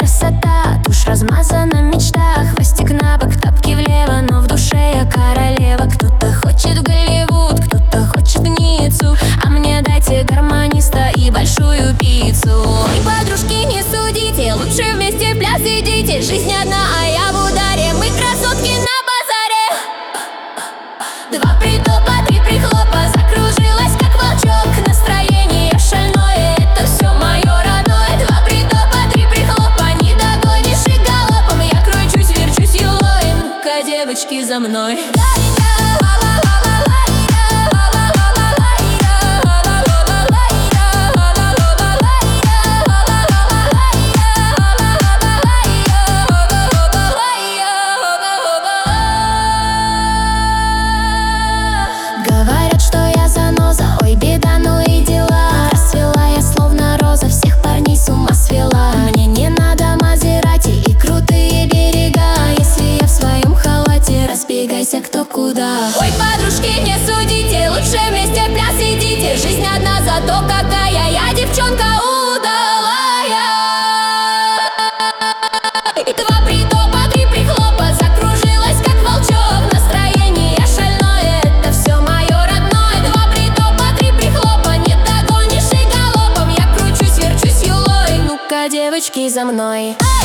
красота, тушь размазана в мечтах. Хвостик на бок, тапки влево, но в душе я королева. Кто-то хочет в Голливуд, кто-то хочет в Ниццу, а мне дайте гармониста и большую пиццу. И подружки, не судите, лучше вместе в пляс идите. Жизнь одна, а я в ударе, мы красотки на базаре. Два притопа, три прихлопа, закружилась как волчок. Настроение шальное, это все мое родное. Два притопа, три прихлопа, не догонишь и галопом. Я кручусь, верчусь юлой, ну-ка, девочки, за мной. Говорят, что я заноза, ой, беда, ну и дела. Расцвела я словно роза, всех парней с ума свела. Мне не надо Мазерати и крутые берега. Если я в своем халате, разбегайся кто куда. Ой, подружки, не судите, лучше вместе в пляс идите. Жизнь одна, зато какая я девчонка удалая. Два притопа, три прихлопа, закружилась как волчок. Настроение шальное, это все мое родное. Два притопа, три прихлопа, не догонишь и галопом. Я кручусь, верчусь юлой, ну-ка, девочки, за мной.